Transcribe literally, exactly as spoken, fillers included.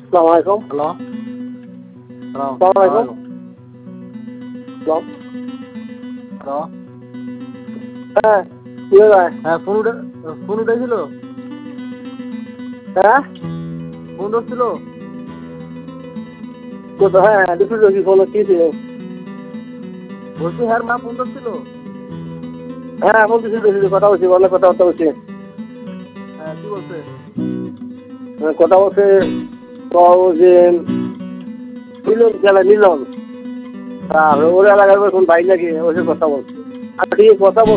আসসালামু আলাইকুম। Hello hello আসসালামু আলাইকুম। হ্যালো হ্যালো হ্যাঁ কি ভাই? হ্যাঁ ফোন উঠে ফোন উঠেছিল হ্যাঁ ফোন ধরছিল কোথাও হ্যাঁ দুপুরে কি ফোন কি ছিল? বলছি হ্যাঁ মা ফোন ধরছিল। হ্যাঁ বলতেছি বলতেছি কথা বলছি অনেক কথাবার্তা বলছি। হ্যাঁ কি বলছে? হ্যাঁ, কথা বলছে তো যে মিলন গেলে মিলন আর ওর এলাকার কোন ভাই নাকি ওসে কথা বলছে আর ঠিক কথা বলছে।